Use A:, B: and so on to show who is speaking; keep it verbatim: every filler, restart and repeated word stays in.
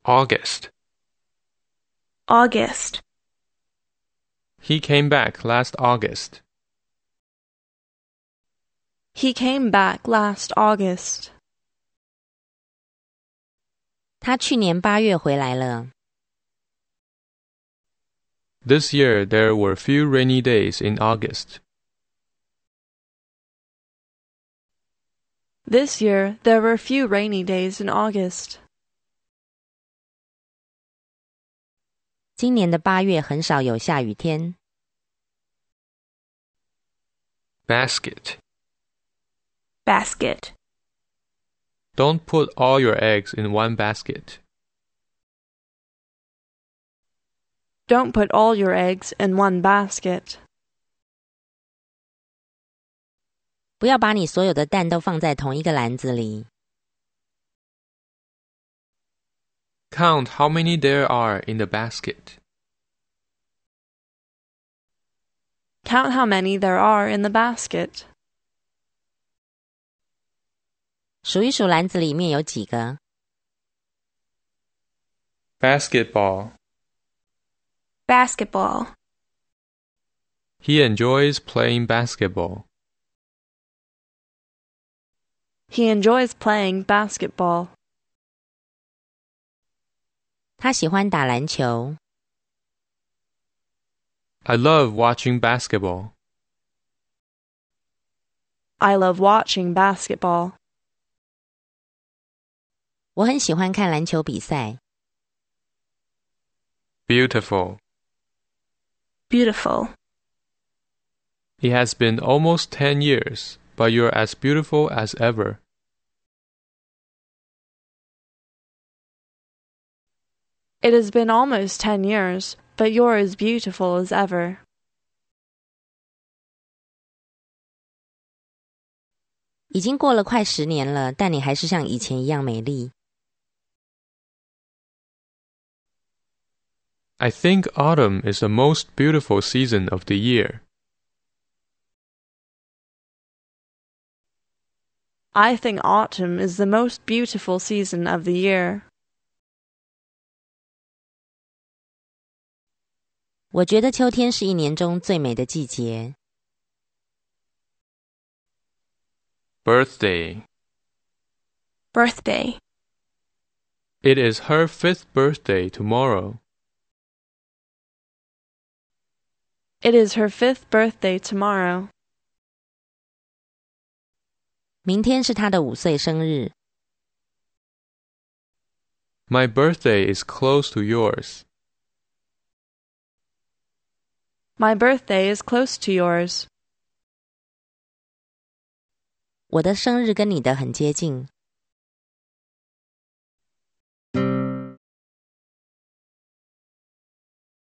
A: August.
B: August.
A: He came back last August.
B: He came back last August.
C: 他去年八月回来了。
A: This year there were few rainy days in August.
B: This year there were few rainy days in August.
C: 今年的八月很少有下雨天。
A: Basket.
B: Basket.
A: Don't put all your eggs in one basket.
B: Don't put all your eggs in one basket.
C: 不要把你所有的蛋都放在同一个篮子里。
A: Count how many there are in the basket.
B: Count how many there are in the basket.
C: 数一数篮子里面有几个。
A: Basketball.
B: Basketball.
A: He enjoys playing basketball.
B: He enjoys playing basketball.
C: 他喜欢打篮球。
A: I love watching basketball.
B: I love watching basketball.
C: 我很喜欢看篮球比赛。
A: Beautiful.
B: Beautiful.
A: It has been almost ten years, but you're as beautiful as ever.
B: It has been almost ten years, but you're as beautiful as ever.
C: 已经过了快十年了，但你还是像以前一样美丽。
A: I think autumn is the most beautiful season of the year.
B: I think autumn is the most beautiful season of the year.
C: 我觉得秋天是一年中最美的季节。
A: Birthday.
B: Birthday.
A: It is her fifth birthday tomorrow.
B: It is her fifth birthday tomorrow.
C: 明天是她的五岁生日。
A: My birthday is close to yours.
B: My birthday is close to yours.
C: 我的生日跟你的很接近。